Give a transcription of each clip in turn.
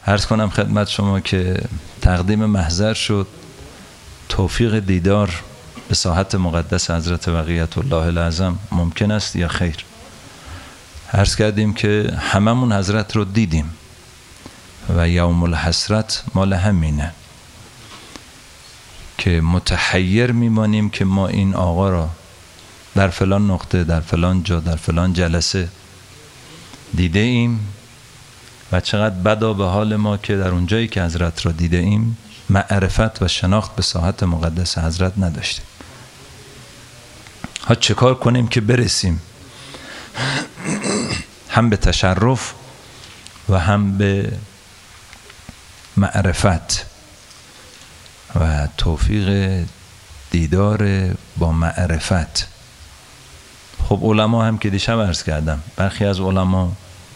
عرض کنم خدمت شما که تقدیم محضر شد توفیق دیدار به ساحت مقدس حضرت بقیت الله الاعظم ممکن است یا خیر؟ عرض کردیم که هممون حضرت رو دیدیم و یوم الحسرت مال همینه که متحیر میمانیم که ما این آقا را در فلان نقطه، در فلان جا، در فلان جلسه دیده ایم و چقدر بدا به حال ما که در اون جایی که حضرت را دیده ایم معرفت و شناخت به ساحت مقدس حضرت نداشتیم. ها چه کار کنیم که برسیم هم به تشرف و هم به معرفت و توفیق دیدار با معرفت. خب علما هم که دیشب عرض کردم برخی از علما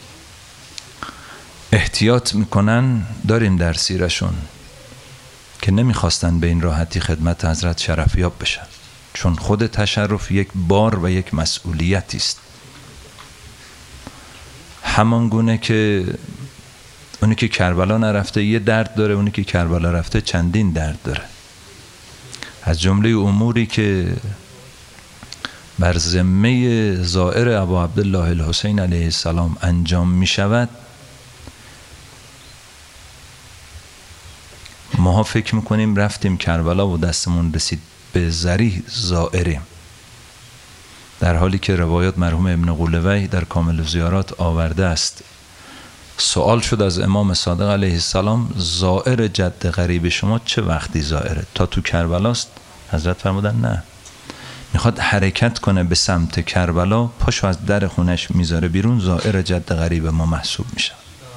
احتیاط میکنن، داریم در سیرشون که نمیخواستن به این راحتی خدمت حضرت شرفیاب بشن، چون خود تشرف یک بار و یک مسئولیتی است. همان گونه که اونی که کربلا نرفته یه درد داره، اونی که کربلا رفته چندین درد داره. از جمله اموری که بر ذمه زائر ابا عبدالله الحسین علیه السلام انجام می شود، ما فکر میکنیم رفتیم کربلا و دستمون رسید به ذریح زائریم، در حالی که روایات مرحوم ابن قولوی در کامل زیارات آورده است. سوال شد از امام صادق علیه السلام زائر جد غریب شما چه وقتی زائره؟ تا تو کربلاست؟ حضرت فرمودن نه، میخواد حرکت کنه به سمت کربلا، پاشو از در خونش میذاره بیرون، زائر جد غریب ما محسوب میشه.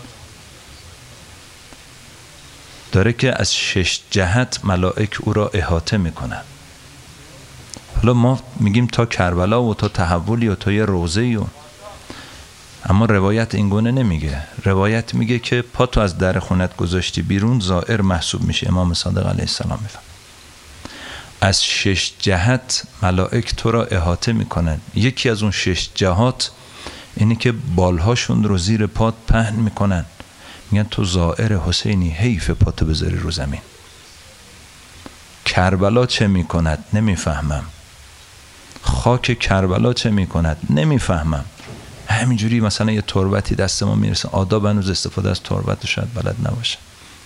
داره که از 6 جهت ملائک او را احاطه میکنن. حالا ما میگیم تا کربلا و تا تحولی و تا یه روضه‌ای، اما روایت این گونه نمیگه. روایت میگه که پا تو از در خونت گذاشتی بیرون، زائر محسوب میشه. امام صادق علیه السلام میفهم از 6 جهت ملائک تو را احاطه میکنن. یکی از اون 6 جهات اینی که بالهاشون رو زیر پات پهن میکنن، میگن تو زائر حسینی، حیف پاتو بذاری رو زمین. کربلا چه میکند؟ نمیفهمم. خاک کربلا چه میکند؟ نمیفهمم. همینجوری مثلا یه تربتی دست ما میرسه، آداب هنوز استفاده از تربت شاید بلد نباشه.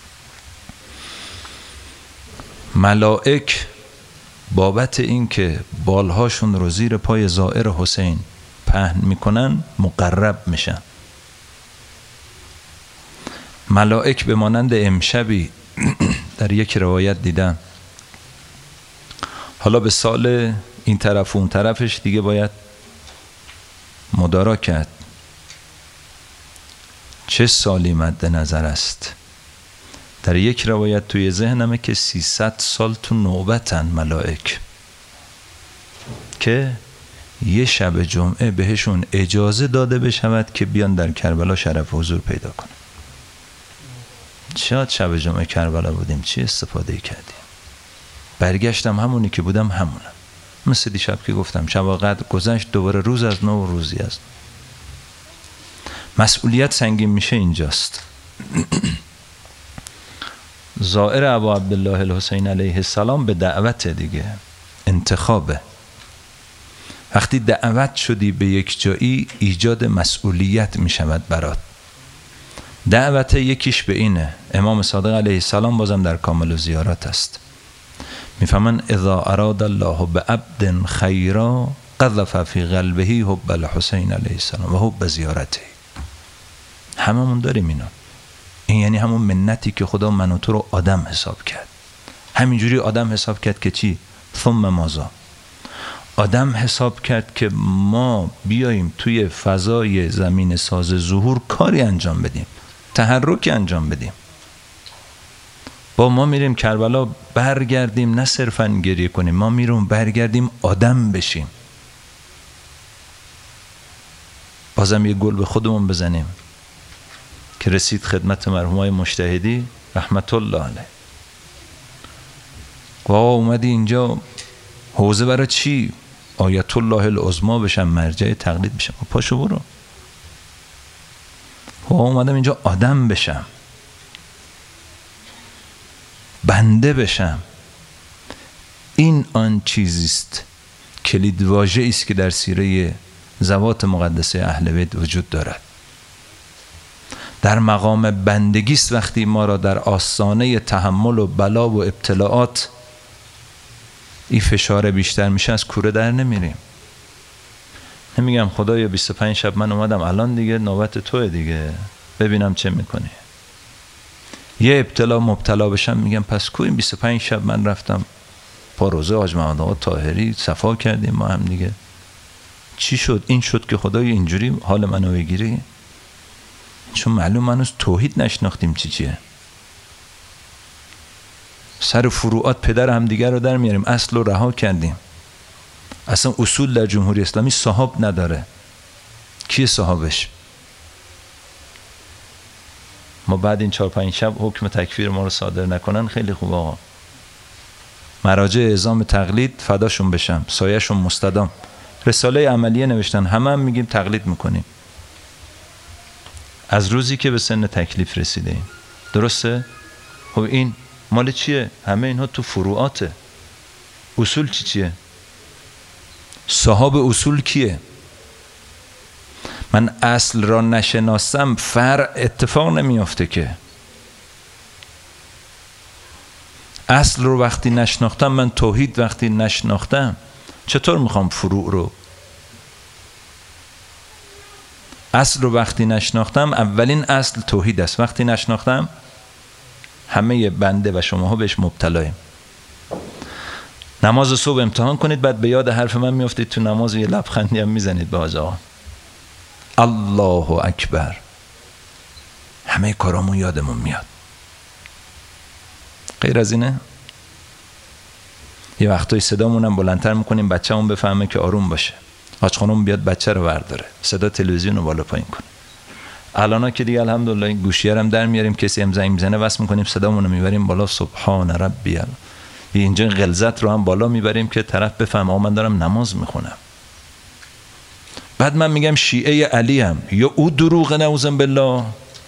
ملائک بابت این که بالهاشون رو زیر پای زائر حسین پهن میکنن مقرب میشن. ملائک به مانند امشبی در یک روایت دیدم، حالا به سال این طرف و اون طرفش دیگه باید مدارا کرد چه سالی مد نظر است. در یک روایت توی ذهنمه که 300 سال تو نوبتن ملائک که یه شب جمعه بهشون اجازه داده بشود که بیان در کربلا شرف حضور پیدا کنن. چقدر شب جمعه کربلا بودیم، چی استفاده کردیم؟ برگشتم همونی که بودم همونم، مثل دیشب که گفتم شب قدر گذشت، دوباره روز از نو و روزی از نو. مسئولیت سنگین میشه اینجاست. زائر ابا عبدالله الحسین علیه السلام به دعوت دیگه، انتخابه. وقتی دعوت شدی به یک جایی ایجاد مسئولیت میشود برات. دعوت یکیش به اینه، امام صادق علیه السلام بازم در کامل زیارات است، میفهمن اذا اراد الله بعبد خیرا قذف فی قلبه حب الحسین علیه السلام و حب زیارته. هممون داریم اینا. این یعنی همون منتی که خدا من و تو رو آدم حساب کرد. همینجوری آدم حساب کرد که چی؟ ثم ماذا؟ آدم حساب کرد که ما بیاییم توی فضای زمین ساز ظهور کاری انجام بدیم، تحرکی انجام بدیم. با ما میریم کربلا برگردیم نه صرفاً گریه کنیم، ما میریم برگردیم آدم بشیم. بازم یه گل به خودمون بزنیم که رسید خدمت مرحومای مجتهدی رحمت الله علیه. آقا اومدی اینجا حوزه برای چی؟ آیت الله العظما بشم، مرجع تقلید بشم. پاشو برو. اومدم اینجا آدم بشم. بنده بشم. این آن چیزیست، کلید واژه‌ای است که در سیره ذوات مقدسه اهل بیت وجود دارد. در مقام بندگی است وقتی ما را در آستانه تحمل و بلا و ابتلاعات این فشار بیشتر میشه، از کوره در نمیریم. نمیگم خدایا 25 شب من اومدم، الان دیگه نوبت توه دیگه، ببینم چه میکنی. یه ابتلا مبتلا بشم میگم پس کو این 25 شب من رفتم پا روزه حاج محمد آقا طاهری صفا کردیم ما هم دیگه، چی شد؟ این شد که خدای اینجوری حال منو بگیری؟ چون معلوم من از توحید نشناختیم چیه. سر فروعات پدر هم دیگر رو در میاریم، اصل رو رها کردیم. اصلا اصول در جمهوری اسلامی صاحب نداره. کیه صاحبش؟ ما بعد این 4-5 شب حکم تکفیر ما رو صادر نکنن خیلی خوب آقا. مراجع اعزام تقلید فداشون بشم، سایه‌شون مستدام. رساله عملیه نوشتن، همه هم میگیم تقلید میکنیم از روزی که به سن تکلیف رسیده ایم. درسته؟ خب این مال چیه؟ همه اینها تو فروعاته. اصول چیه؟ صاحب اصول کیه؟ من اصل را نشناسم فرع اتفاق نمیافته که. اصل رو وقتی نشناختم، من توحید وقتی نشناختم، چطور میخوام فروع رو؟ اصل رو وقتی نشناختم، اولین اصل توحید است. وقتی نشناختم همه بنده و شماها بهش مبتلایم. نماز صبح امتحان کنید، بعد به یاد حرف من میافتید تو نماز یه لبخندی هم میزنید به حاج آقا. الله اکبر. همه کارامون یادمون میاد. غیر از اینه یه وقتایی صدامون هم بلندتر میکنیم بچه‌مون بفهمه که آروم باشه. حاج خانم بیاد بچه رو برداره، صدا تلویزیون رو بالا پایین کنه. الان که دیگه الحمدلله گوشیه هم در میاریم، کسی هم زنگ میزنه وصل میکنیم صدامون رو میبریم بالا، سبحان ربی. اینجا غلظت رو هم بالا میبریم که طرف بفهمه من دارم نماز میخونم. بعد من میگم شیعه علی هم، یا او دروغ نعوذ بالله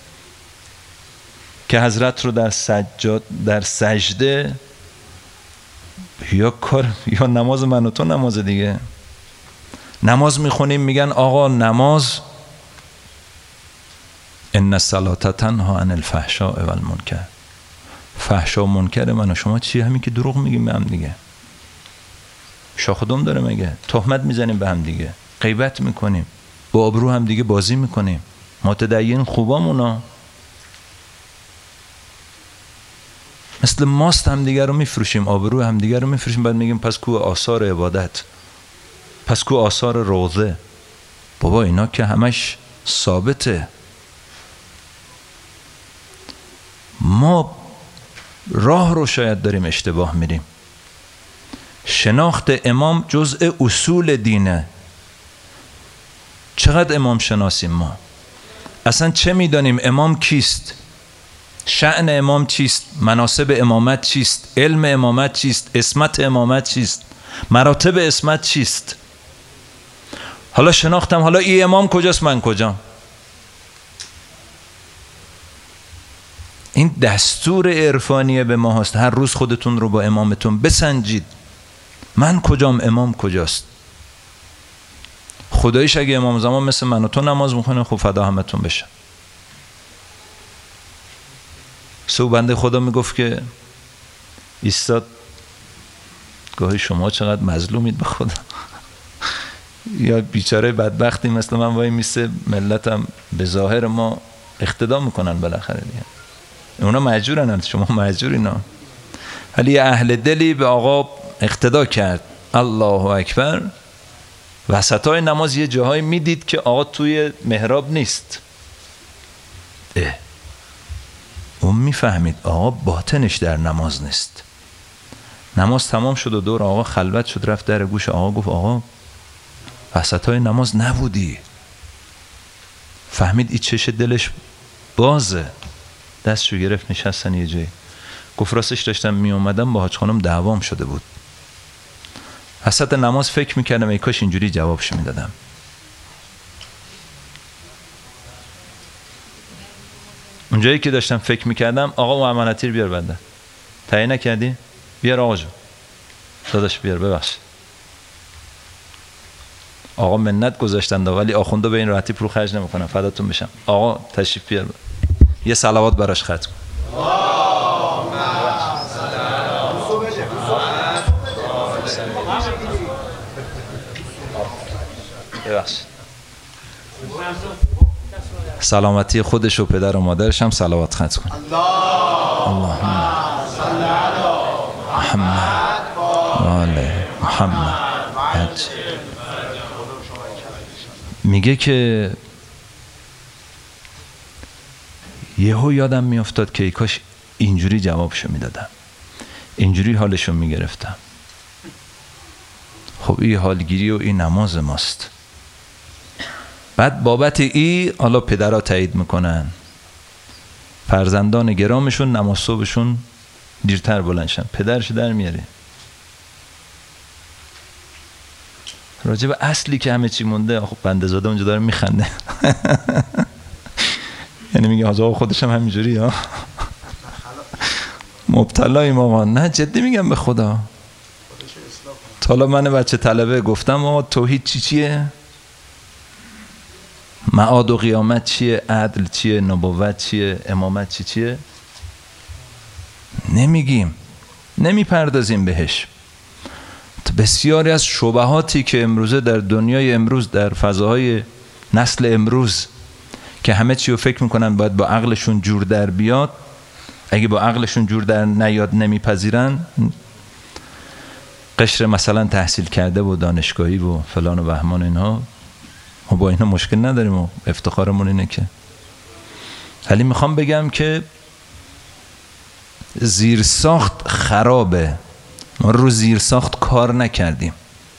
که حضرت رو در سجده یا نماز من و تو نماز دیگه. نماز میخونیم میگن آقا نماز ان الصلاة تنهی عن الفحشاء والمنکر. فحشا و منکر من و شما چیه؟ همین که دروغ میگیم به هم دیگه. شاخدم داره مگه؟ تهمت میزنیم به هم دیگه، غیبت میکنیم، با آبرو هم دیگه بازی میکنیم. متدین خوبامونا مثل ماست هم دیگه رو میفروشیم، آبرو هم دیگه رو میفروشیم، بعد میگیم پس کو آثار عبادت، پس کو آثار روضه. بابا اینا که همش ثابته. ما راه رو شاید داریم اشتباه میریم. شناخت امام جزء اصول دینه. چقدر امام شناسیم ما؟ اصلا چه میدانیم امام کیست؟ شأن امام چیست؟ مناسب امامت چیست؟ علم امامت چیست؟ اسمت امامت چیست؟ مراتب اسمت چیست؟ حالا شناختم، حالا این امام کجاست من کجام؟ این دستور عرفانیه به ما هست. هر روز خودتون رو با امامتون بسنجید، من کجام، امام کجاست. خدایش اگه امام زمان مثل من و تو نماز میخونه خب فدا همتون بشه. سو بنده خدا میگفت که ایستاد، گاهی شما چقدر مظلومید به خدا. یا بیچاره بدبختی مثل من وای میسه، ملتم به ظاهر ما اقتدا میکنن بالاخره دیگه. اونا مجبورن، شما مجبورین. ولی اهل دلی به آقا اقتدا کرد. الله اکبر. وسطای نماز یه جاهای میدید که آقا توی محراب نیست. اون میفهمید آقا باطنش در نماز نیست. نماز تمام شد و دور آقا خلوت شد، رفت در گوش آقا گفت آقا وسطای نماز نبودی. فهمید این چش دلش بازه. دستشو گرفت نشستن یه جایی. گفت راستش داشتم می اومدم با حاج خانم دعوام شده بود. وسط نماز فکر میکردم ای کاش اینجوری جوابشو میدادم. اونجایی که داشتم فکر میکردم آقا و امانتی رو بیار بنده. تهیه نکردی؟ بیار آقا جون، داداش بیار، ببخش. آقا منت گذاشتند ولی آخونده به این راحتی پول خرج نمیکنن، فداتون بشم. آقا تشریف بیار، یه صلوات براش ختم کن. ببخش. سلامتی خودش و پدر و مادرش هم صلوات ختم کن. اللهم صل علی محمد و آل محمد. میگه که یهو یادم میافتاد که ای کاش اینجوری جوابشو میدادم، اینجوری حالشو میگرفتم. خب این حالگیری و این نماز ماست. بعد بابت ای حالا پدرها تایید میکنن، فرزندان گرامشون نماز صبحشون دیرتر بلندشن، پدرش در میاره. راجع به اصلی که همه چی مونده، خب بنده زاده اونجا داره میخنده. یعنی میگه آقا خودش هم همینجوری ها. مبتلاییم آقا. نه جدی میگم به خدا. تا حالا من بچه طلبه گفتم آقا توحید چیه؟ معاد و قیامت چیه؟ عدل چیه؟ نبوت چیه؟ امامت چیه؟ نمیگیم، نمیپردازیم بهش. بسیاری از شبهاتی که امروزه در دنیای امروز، در فضاهای نسل امروز که همه چی رو فکر میکنن باید با عقلشون جور در بیاد، اگه با عقلشون جور در نیاد نمیپذیرن. قشر مثلا تحصیل کرده و دانشگاهی و فلان و بهمان اینها، ما با اینا مشکل نداریم و افتخارمون اینه که. ولی میخوام بگم که زیرساخت خرابه، ما رو زیرساخت کار نکردیم.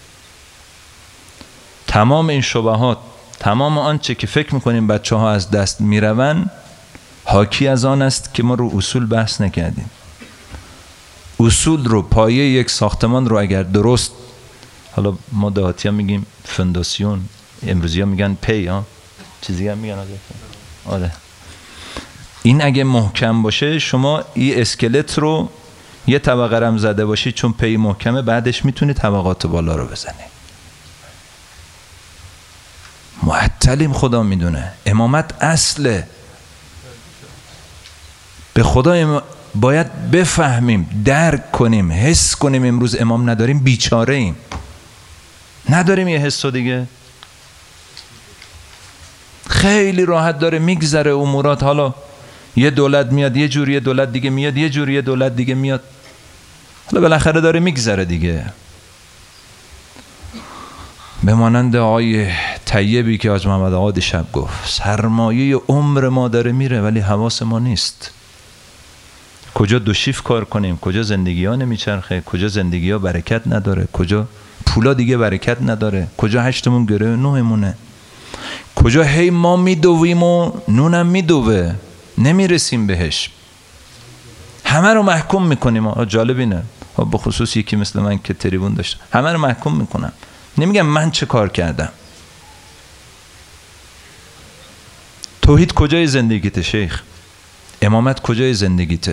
تمام این شبهات، تمام آنچه که فکر میکنیم بچه ها از دست میرون، حاکی از آن است که ما رو اصول بحث نکردیم. اصول رو، پایه یک ساختمان رو اگر درست، حالا ما دهاتی ها میگیم فونداسیون، امروزی ها میگن پی ها، چیزی هم میگن آره. این اگه محکم باشه، شما این اسکلت رو یه طبقه رم زده باشی، چون پی محکمه، بعدش میتونی طبقات بالا رو بزنی. معطلیم، خدا میدونه. امامت اصله. به خدا باید بفهمیم، درک کنیم، حس کنیم. امروز امام نداریم، بیچاره ایم. نداریم یه حسو دیگه. خیلی راحت داره میگذره امورات. حالا یه دولت میاد یه جوری، یه دولت دیگه میاد یه جوری، یه دولت دیگه میاد، حالا بالاخره داره میگذره دیگه. به مانند آقای طیبی که حاج محمد آقا دیشب گفت، سرمایه عمر ما داره میره ولی حواس ما نیست. کجا دو شیفت کار کنیم، کجا زندگی ها نمیچرخه، کجا زندگی ها برکت نداره، کجا پولا دیگه برکت نداره، کجا هشتمون گره نهمونه، کجا هی ما میدویم و نونم میدوه نمیرسیم بهش. همه رو محکوم میکنیم. جالب اینه، به خصوص یکی مثل من که تریبون داشت، همه رو محکوم میکنم. نمیگم من چه کار کردم. توحید کجای زندگیته شیخ؟ امامت کجای زندگیته؟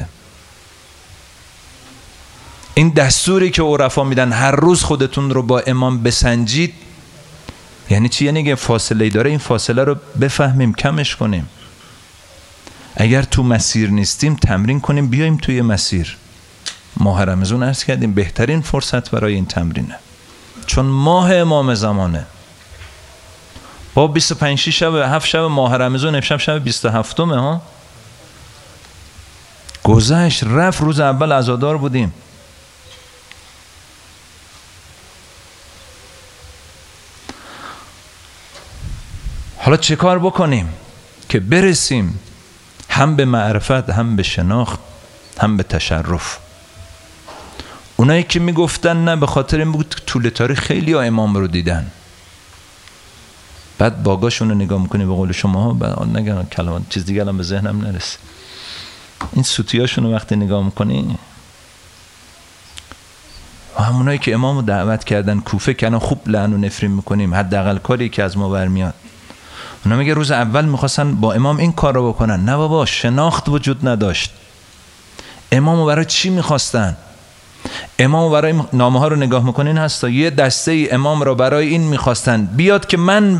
این دستوری که عرفا میدن هر روز خودتون رو با امام بسنجید، یعنی چی؟ یعنی که فاصله داره، این فاصله رو بفهمیم، کمش کنیم. اگر تو مسیر نیستیم تمرین کنیم بیایم توی مسیر. ماه رمضان عرض کردیم بهترین فرصت برای این تمرینه، چون ماه امام زمانه. با 25 شب 7 شب ماه رمضان، امشب شب 27 ها گذشت، رفت. روز اول عزادار بودیم. حالا چه کار بکنیم که برسیم هم به معرفت، هم به شناخت، هم به تشرف؟ اونایی که میگفتن نه، به خاطر این بود طول تاریخ خیلی ها امام رو دیدن. بعد باگاشون رو نگاه میکنی، به قول شما ها نگم کلمات چیز دیگه الان به ذهنم نرسه، این سوتیاشون رو وقتی نگاه میکنی، و همونایی که امام رو دعوت کردن کوفه که الان خوب لعن و نفرین میکنیم، حداقل کاری که از ما برمیاد، اونا میگه روز اول میخواستن با امام این کار رو بکنن. نه بابا، شناخت وجود نداشت. امامو برای چی میخواستن؟ امامو برای نامه ها رو نگاه میکنین هستا، یه دسته ای امام رو برای این میخواستن بیاد که من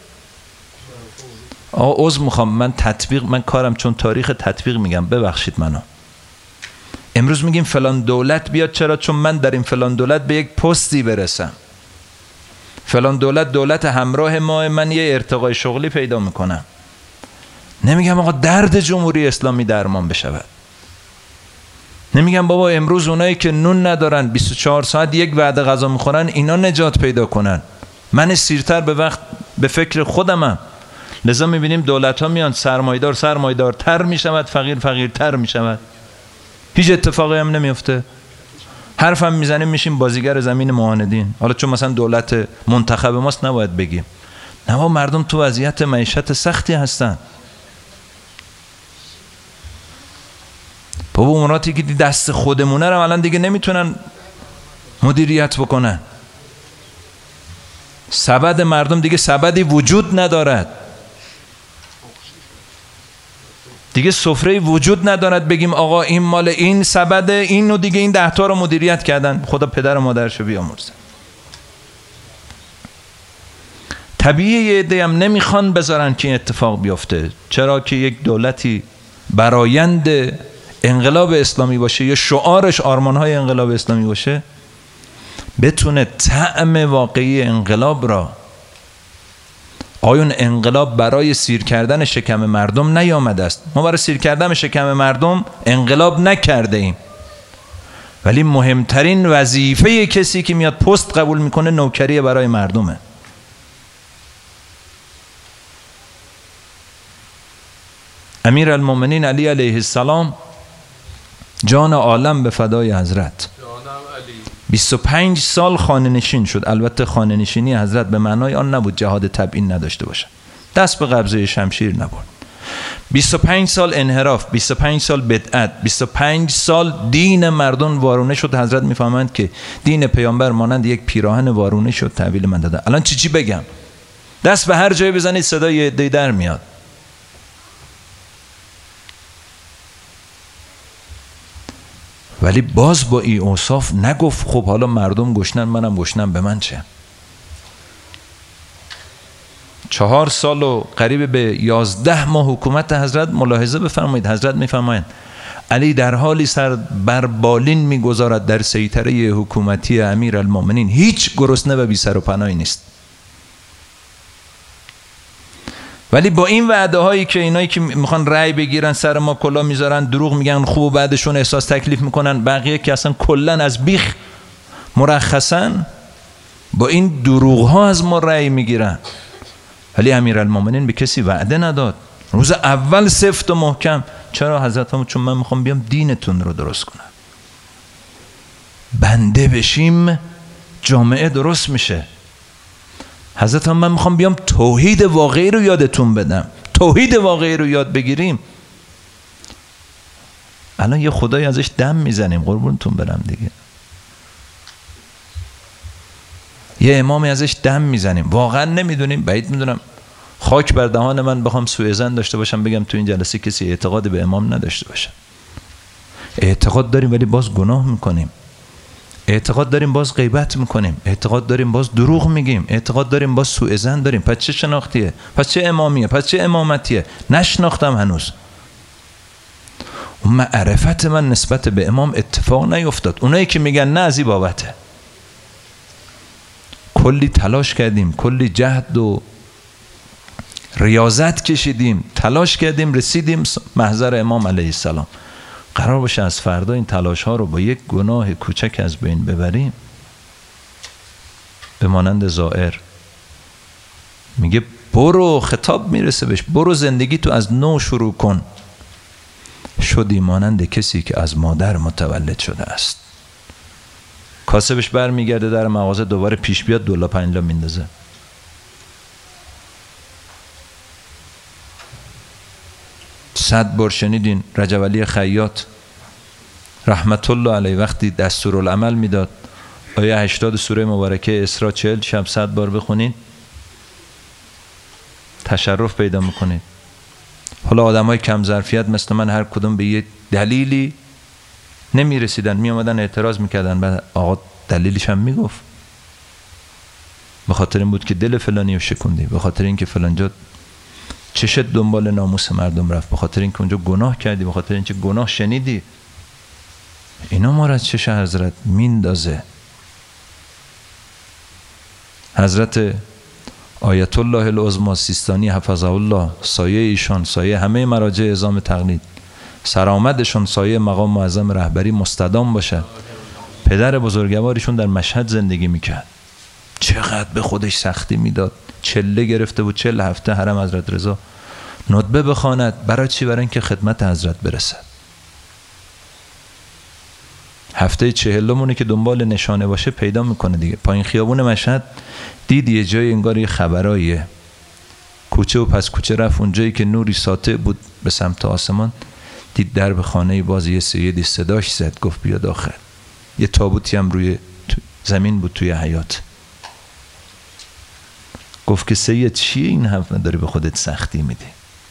عذر میخوام، من کارم چون تاریخ تطبیق میگم، ببخشید منو. امروز میگیم فلان دولت بیاد، چرا؟ چون من در این فلان دولت به یک پستی برسم. فلان دولت همراه ما، من یه ارتقای شغلی پیدا میکنم. نمیگم آقا درد جمهوری اسلامی درمان بشود. نمیگم بابا امروز اونایی که نون ندارن 24 ساعت یک وعده غذا میخورن اینا نجات پیدا کنن. من سیرتر به فکر خودمم. لذا میبینیم دولت ها میان سرمایدارتر میشود، فقیرتر میشود. هیچ اتفاقی هم نمیفته. حرفم میزنیم میشیم بازیگر زمین معاندین. حالا چون مثلا دولت منتخب ماست نباید بگیم. نه بابا مردم تو وضعیت معیشت سختی هستن. بابا اموراتی که دست خودمونه رو الان دیگه نمیتونن مدیریت بکنن. سبد مردم دیگه سبدی وجود ندارد. دیگه سفره وجود ندارد بگیم آقا این مال این سبده، اینو دیگه این 10 تا رو مدیریت کردن. خدا پدر و مادرشو بیامرزه. طبیعیه یه عده هم نمیخوان بذارن که این اتفاق بیفته. چرا که یک دولتی برآیند انقلاب اسلامی باشه یا شعارش آرمانهای انقلاب اسلامی باشه، بتونه طعم واقعی انقلاب را، آیون انقلاب برای سیر کردن شکم مردم نیامده است. ما برای سیر کردن شکم مردم انقلاب نکرده ایم، ولی مهمترین وظیفه کسی که میاد پست قبول میکنه نوکری برای مردمه. امیرالمومنین علی علیه السلام جان عالم به فدای حضرت 25 سال خانه نشین شد. البته خانه نشینی حضرت به معنای آن نبود جهاد تبیین نداشته باشه، دست به قبضه شمشیر نبرد. 25 سال انحراف، 25 سال بدعت، 25 سال دین مردم وارونه شد. حضرت میفهمند که دین پیامبر مانند یک پیراهن وارونه شد. تحویل من دادن. الان چی بگم؟ دست به هر جای بزنید صدای دی در میاد. ولی باز با این اوصاف نگفت خب حالا مردم گشنن منم گشنم، به من چه؟ 4 سال و قریب به 11 ماه حکومت حضرت، ملاحظه بفرمایید، حضرت میفرمایند علی در حالی سر بر بالین میگذارد در سیطره حکومتی امیرالمومنین، هیچ گرسنه و بی سر و پناهی نیست. ولی با این وعده هایی که اینایی که میخوان رأی بگیرن سر ما کلا میذارن، دروغ میگن، خوب و بعدشون احساس تکلیف میکنن، بقیه که اصلا کلا از بیخ مرخصن، با این دروغ ها از ما رأی میگیرن. ولی امیرالمومنین به کسی وعده نداد. روز اول سفت و محکم. چرا؟ حضرت فرمود چون من میخوام بیام دینتون رو درست کنم. بنده بشیم جامعه درست میشه. حضرت من میخوام بیام توحید واقعی رو یادتون بدم. توحید واقعی رو یاد بگیریم. الان یه خدای ازش دم میزنیم، قربونتون برم دیگه. یه امامی ازش دم میزنیم، واقعا نمیدونیم. بعید میدونم خاک بر دهان من بخوام سوء ظن داشته باشم بگم تو این جلسه کسی اعتقاد به امام نداشته باشه. اعتقاد داریم ولی باز گناه میکنیم. اعتقاد داریم باز غیبت میکنیم. اعتقاد داریم باز دروغ میگیم. اعتقاد داریم باز سوء ظن داریم. پس چه شناختیه؟ پس چه امامیه؟ پس چه امامتیه؟ نشناختم هنوز. اون معرفت من نسبت به امام اتفاق نیفتاد. اونایی که میگن نه از این بابته. کلی تلاش کردیم، کلی جهد و ریاضت کشیدیم، تلاش کردیم، رسیدیم محضر امام علیه السلام. قرار باشه از فردا این تلاش ها رو با یک گناه کوچک از بین ببریم. به مانند زائر میگه برو، خطاب میرسه بهش، برو زندگی تو از نو شروع کن. شدی مانند کسی که از مادر متولد شده است. کاسبش بر میگرده در مغازه، دوباره پیش بیاد $2 $5 میندازه. صد بار شنیدین رجب علی خیاط رحمت الله علیه وقتی دستورالعمل میداد آیه 80 سوره مبارکه اسراء 40 شب 100 بار بخونید تشرف پیدا میکنید. حالا آدمای کم ظرفیت مثل من هر کدوم به یه دلیلی نمی رسیدن، می آمدن اعتراض میکردن، بعد آقا دلیلش هم میگفت به خاطر این بود که دل فلانی رو شکوندی، به خاطر اینکه فلانجا چشت دنبال ناموس مردم رفت، به خاطر اینکه اونجا گناه کردی، به خاطر اینکه گناه شنیدی. اینا ما را از چش حضرت میندازه. حضرت آیت الله العظمی سیستانی حفظه الله، سایه ایشان سایه همه مراجع اعظام تقلید، سرآمدشون سایه مقام معظم رهبری مستدام باشد. پدر بزرگوارشون در مشهد زندگی میکرد، چقدر به خودش سختی میداد، چله گرفته بود 40 هفته حرم حضرت رضا ندبه بخواند. برای چی؟ برای اینکه خدمت حضرت برسد. هفته 40مونه که دنبال نشانه باشه پیدا میکنه دیگه. پایین خیابون مشهد دید یه جای انگار یه خبراییه، کوچه و پس کوچه رفت اونجایی که نوری ساطع بود به سمت آسمان، دید درب خانه باز، یه سیدی صداش زد، گفت بیا داخل. یه تابوتی هم روی زمین بود توی حیاط. گفت که سید چیه این حرف داری به خودت سختی میدی؟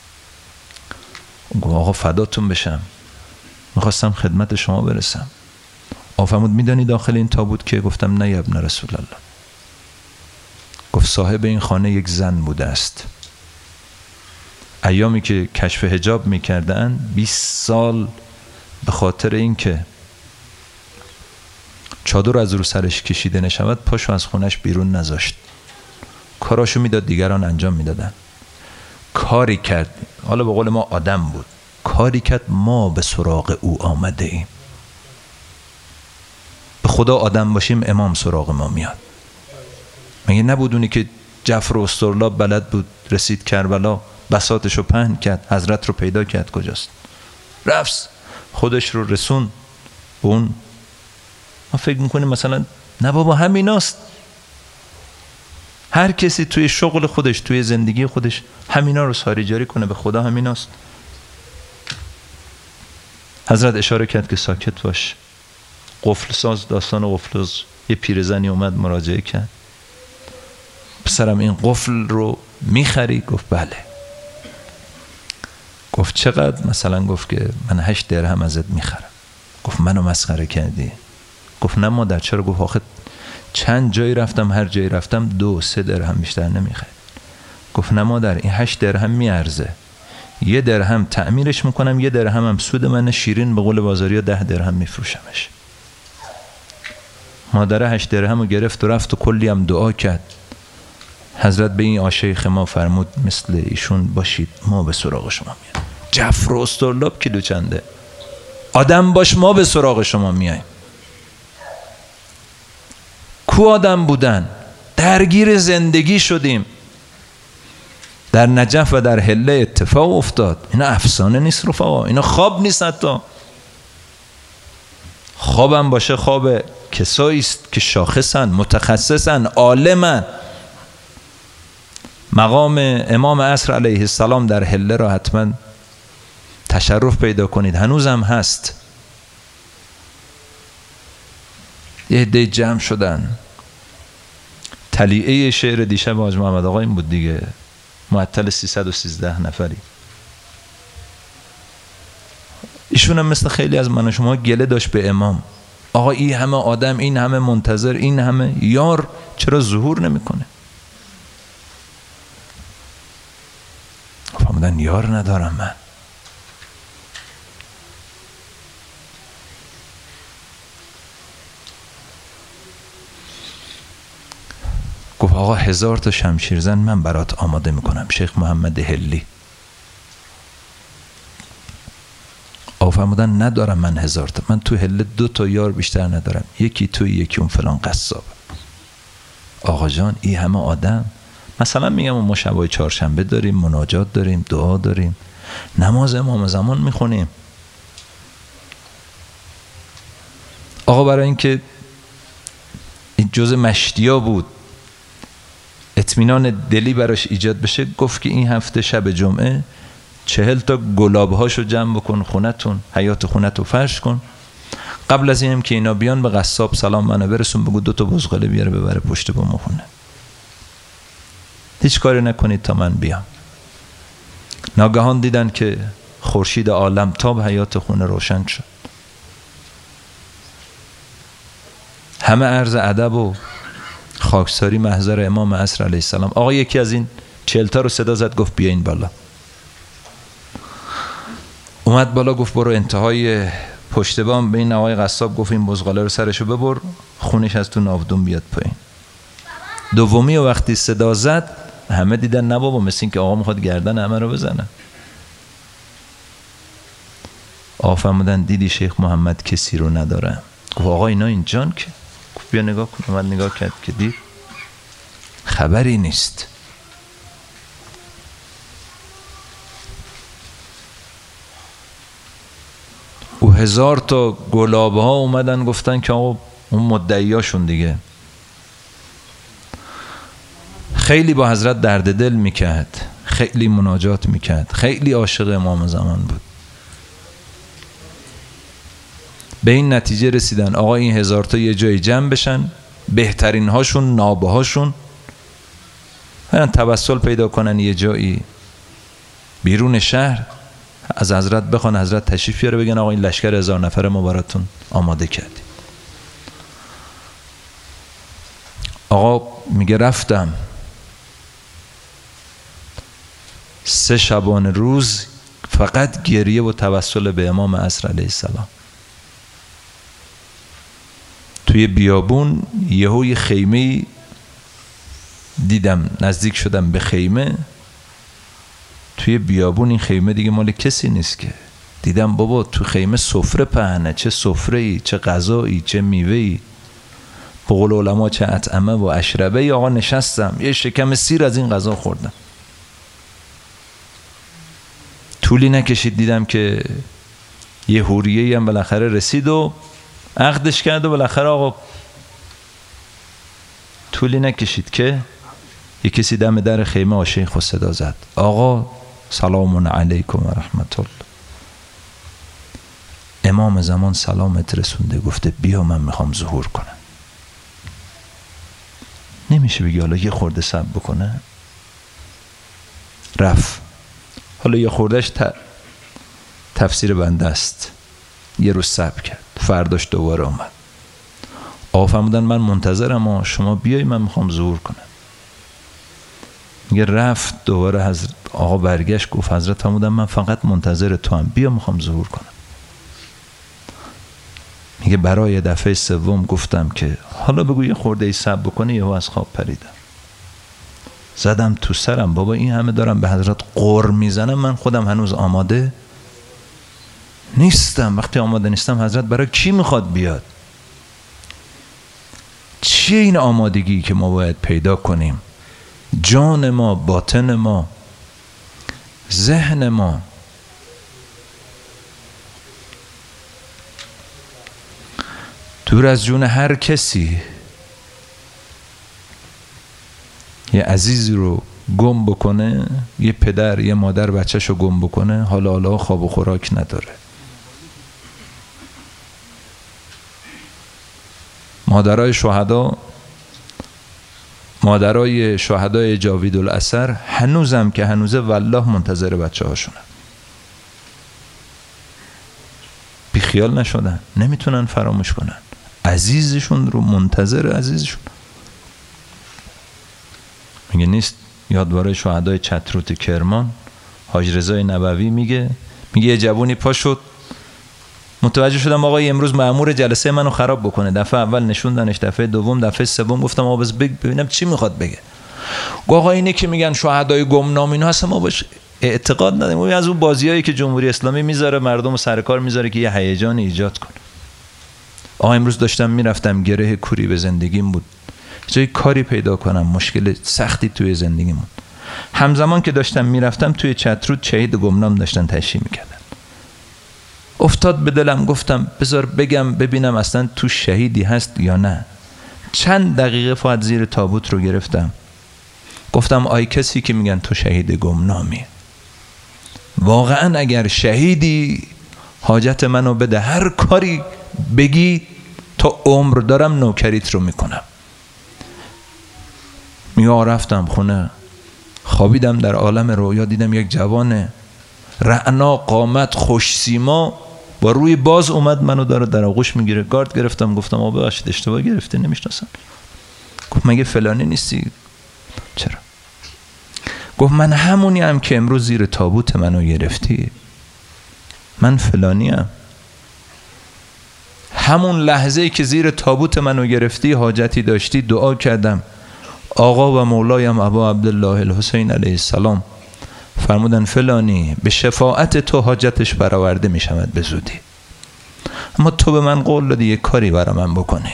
گفت آقا فداتون بشم، میخواستم خدمت شما برسم. آفرمود میدانی داخل این تابوت که؟ گفتم نه یا ابن رسول الله. گفت صاحب این خانه یک زن بوده است، ایامی که کشف حجاب میکردن 20 سال به خاطر این که چادر از رو سرش کشیده نشود پاشو از خونش بیرون نذاشت، کاراشو میداد دیگران انجام میدادن. کاری کرد، حالا به قول ما آدم بود، کاری کرد ما به سراغ او آمده ایم. به خدا آدم باشیم امام سراغ ما میاد. مگه نبود اونی که جعفر استرلاب بلد بود رسید کربلا، بساطشو پهن کرد، حضرت رو پیدا کرد، کجاست؟ رفت خودش رو رسون به اون. ما فکر میکنیم مثلا نه بابا همیناست. هر کسی توی شغل خودش، توی زندگی خودش همینا رو ساری جاری کنه، به خدا همیناست. حضرت اشاره کرد که ساکت باش. قفل ساز، داستان قفل، یه پیرزنی اومد مراجعه کرد، پسرم این قفل رو میخری؟ گفت بله. گفت چقدر؟ مثلا گفت که من 8 درهم ازت میخرم. گفت منو مسخره کردی؟ گفت نه مادر. چرا؟ گفت آخه چند جایی رفتم، هر جایی رفتم 2-3 درهم بیشتر نمیخرید. گفت نه مادر، این 8 درهم میارزه، 1 درهم تعمیرش میکنم، 1 درهم هم سود من، شیرین به قول بازاریا 10 درهم میفروشمش. مادر 8 درهم رو گرفت و رفت و کلی هم دعا کرد. حضرت به این آشیخ ما فرمود مثل ایشون باشید ما به سراغ شما میایم. جعفر استرلاب کیلو چنده؟ آدم باش ما به سراغ شما میایم. کو آدم بودن؟ درگیر زندگی شدیم. در نجف و در حله اتفاق افتاد. اینا افسانه نیست رفقا، اینا خواب نیست. حتی خوابم باشه خواب کسایی است که شاخصن، متخصصن، عالمن. مقام امام عصر علیه السلام در حله را حتما تشرف پیدا کنید، هنوزم هست. یه عده جمع شدن. تلیعه شعر دیشب حاج محمد آقا این بود دیگه، معطل 313 نفری. ایشون هم مثل خیلی از من و شما گله داشت به امام. آقا این همه آدم، این همه منتظر، این همه یار، چرا ظهور نمیکنه؟ فرمودن یار ندارم من. گفت آقا 1000 تا شمشیرزن من برات آماده میکنم. شیخ محمد هلی. آقا فرمودن ندارم من 1000 تا، من تو هله 2 تا یار بیشتر ندارم، یکی توی یکی اون فلان قصاب. آقا جان این همه آدم، مثلا میگم ما شبای چهارشنبه داریم، مناجات داریم، دعا داریم، نماز امام زمان میخونیم. آقا برای اینکه این جزء مشتیا بود، اطمینان دلی براش ایجاد بشه، گفت که این هفته شب جمعه 40 تا گلابهاشو جمع بکن خونتون، حیات خونتو فرش کن. قبل از اینم که اینا بیان به قصاب سلام منو برسون، بگو 2 تا بزغاله بیاره ببره پشت بوم خونه. هیچ کاری نکنید تا من بیام. ناگهان دیدن که خورشید عالم تاب حیات خونه روشن شد. همه عرض ادب و خاکساری محضر امام عصر علیه السلام. آقا یکی از این 40 تا رو صدا زد، گفت بیاین بالا. اومد بالا، گفت برو انتهای پشت بام به این آقای قصاب گفت این بزغاله رو سرشو ببر، خونش از تو ناودون بیاد پایین. دومی و وقتی صدا زد همه دیدن نه بابا، مثل این که آقا میخواد گردن همه رو بزنه. آقا فرمودن دیدی شیخ محمد کسی رو نداره. گفت آقا اینا اینجان که؟ گفت بیا نگاه کن. اومد نگاه کرد که دید خبری نیست. او 1000 تا گلابه ها اومدن گفتن که آقا اون مدعیاشون دیگه. خیلی با حضرت درد دل میکرد، خیلی مناجات میکرد، خیلی عاشق امام زمان بود. به این نتیجه رسیدن آقا این 1000 تا یه جای جمع بشن، بهترین هاشون، نابه هاشون برن توسل پیدا کنن یه جایی بیرون شهر، از حضرت بخوان حضرت تشریف بیاره، بگن آقا این لشکر 1000 نفره ما براتون آماده کردیم. آقا میگه رفتم 3 شبانه روز فقط گریه و توسل به امام عصر علیه السلام. توی بیابون یهوی خیمه دیدم، نزدیک شدم به خیمه. توی بیابون این خیمه دیگه مال کسی نیست که. دیدم بابا تو خیمه سفره پهنه، چه سفره‌ای، چه غذایی، چه میوه‌ای، به قول علما چه اطعمه و اشربه. آقا نشستم یه شکم سیر از این غذا خوردم. طولی نکشید دیدم که یه حوریه‌ای هم بالاخره رسید و عقدش کرد و بالاخره آقا طولی نکشید که یه کسی دم در خیمه آشیخ و صدا زد آقا سلام علیکم و رحمت الله. امام زمان سلامت رسونده، گفته بیا من میخوام ظهور کنم. نمیشه بگی حالا یه خورده صبر بکنه؟ رفت. حالا یه خوردهش تفسیر بنده است، یه روز صبر کرد، فرداش دوباره اومد. آقا فرمودن من منتظرم شما بیای من میخوام ظهور کنم. میگه رفت دوباره حضرت آقا برگشت گفت حضرت فرمودن من فقط منتظر تو هم، بیا میخوام ظهور کنم. میگه برای دفعه سوم گفتم که حالا بگو یه خورده ای صبر بکنی. یهو از خواب پریدم، زدم تو سرم بابا این همه دارم به حضرت قر میزنم، من خودم هنوز آماده نیستم. وقتی آماده نیستم حضرت برای کی میخواد بیاد؟ چیه این آمادگی که ما باید پیدا کنیم؟ جان ما، باطن ما، ذهن ما. دور از جون هر کسی یه عزیزی رو گم بکنه، یه پدر یه مادر بچهش رو گم بکنه، حالا خواب و خوراک نداره. مادرای شهدای جاوید الاثر هنوزم که هنوزه والله منتظر بچه هاشونن، بیخیال نشدن، نمیتونن فراموش کنن عزیزشون رو، منتظر عزیزشون. میگه نیست یادواره شهدای چتروت کرمان، حاج رضای نبوی میگه یه جوونی پا شد، متوجه شدم آقای امروز مأمور جلسه منو خراب بکنه. دفعه اول نشوندنش، دفعه دوم، دفعه سوم گفتم آقا بس ببینم چی میخواد بگه. آقا اینه که میگن شهدای گمنام اینا هست، ما باش اعتقاد نداریم. اون از اون بازیایی که جمهوری اسلامی میذاره مردم سر کار میذاره که یه هیجان ایجاد کنه. آقا امروز داشتم میرفتم گره کوری به زندگیم بود، جای کاری پیدا کنم، مشکل سختی توی زندگیمون. همزمان که داشتم میرفتم توی چترود شهید گمنام داشتن تشییع میکردن. افتاد به دلم، گفتم بذار بگم ببینم اصلا تو شهیدی هست یا نه. چند دقیقه فقط زیر تابوت رو گرفتم، گفتم آی کسی که میگن تو شهید گمنامی، واقعا اگر شهیدی حاجت منو بده، هر کاری بگی تا عمر دارم نوکریت رو میکنم. میگه رفتم خونه، خوابیدم در عالم رویا، دیدم یک جوان رعنا قامت خوش سیما با روی باز اومد منو داره در آغوش میگیره. گارد گرفتم، گفتم آقا ببخشید اشتباه گرفتی، نمیشناسم. گفت مگه فلانی نیستی؟ چرا؟ گفت من همونی هم که امروز زیر تابوت منو گرفتی، من فلانی هم. همون لحظه‌ای که زیر تابوت منو گرفتی حاجتی داشتی، دعا کردم آقا و مولایم ابا عبدالله الحسین علیه السلام فرمودن فلانی به شفاعت تو حاجتش برآورده می شود به زودی، اما تو به من قول دادی یک کاری برای من بکنی.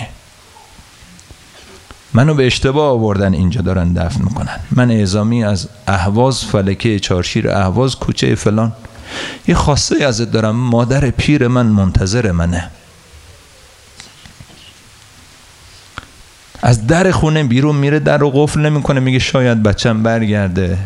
منو به اشتباه آوردن اینجا دارن دفن میکنن. من اعزامی از اهواز، فلکه چارشیر اهواز، کوچه فلان، یه خواسته ازت دارم، مادر پیر من منتظر منه. از در خونه بیرون میره، در رو قفل نمیکنه، میگه شاید بچم برگرده.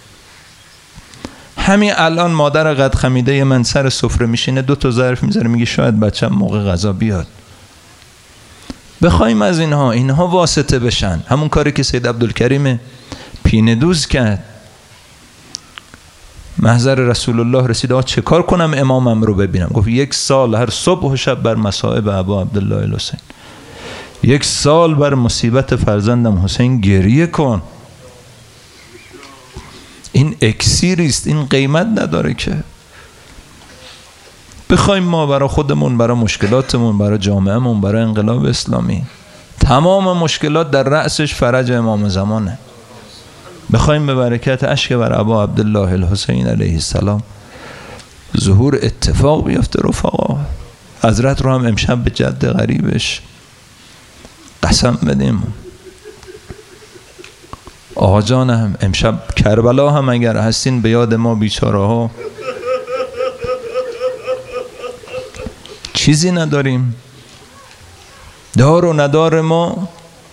همین الان مادر قد خمیده من سر سفره میشینه، 2 ظرف میذاره، میگه شاید بچم موقع غذا بیاد. بخوایم از اینها واسطه بشن، همون کاری که سید عبدالکریم پینه دوز کرد. محضر رسول الله رسید، چه کار کنم امامم رو ببینم؟ گفت 1 سال هر صبح و شب بر مصائب ابا عبدالله الحسین، 1 سال بر مصیبت فرزندم حسین گریه کن. این اکسیری است، این قیمت نداره که بخوایم ما برای خودمون، برای مشکلاتمون، برای جامعهمون، برای انقلاب اسلامی، تمام مشکلات در رأسش فرج امام زمانه، بخوایم به برکت اشک بر ابا عبدالله الحسین علیه السلام ظهور اتفاق بیفته. رفقا حضرت رو هم امشب به جد غریبش قسم بدیم. آقا جان هم امشب کربلا هم اگر هستین به یاد ما بیچاره ها، چیزی نداریم، دار و ندار ما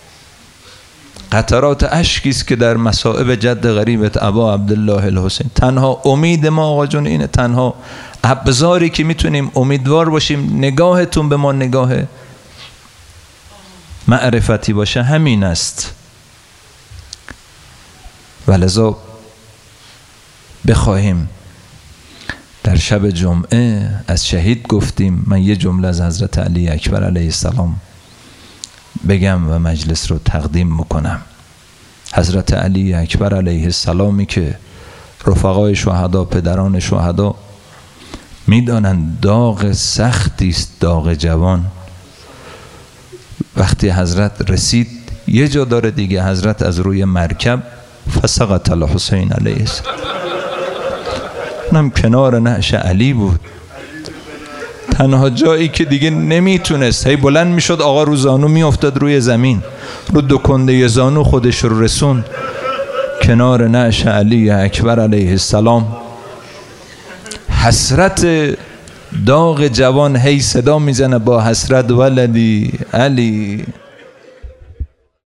قطرات اشکی است که در مصائب جد غریبت ابا عبدالله الحسین. تنها امید ما آقا جون اینه، تنها ابزاری که میتونیم امیدوار باشیم نگاهتون به ما نگاه معرفتی باشه همین است. ولذا بخواهیم در شب جمعه از شهید گفتیم. من یه جمله از حضرت علی اکبر علیه السلام بگم و مجلس رو تقدیم میکنم. حضرت علی اکبر علیه السلامی که رفقای شهدا، پدران شهدا میدانند داغ سختی است داغ جوان. وقتی حضرت رسید یه جا داره دیگه، حضرت از روی مرکب فسقط الحسین علیه السلام، اونم کنار نعش علی بود، تنها جایی که دیگه نمیتونست، هی بلند میشد آقا رو زانو میافتاد روی زمین، رو 2 کنده زانو خودش رو رسوند کنار نعش علی اکبر علیه السلام. حسرت داغ جوان هی صدا میزنه با حسرت ولدی علی.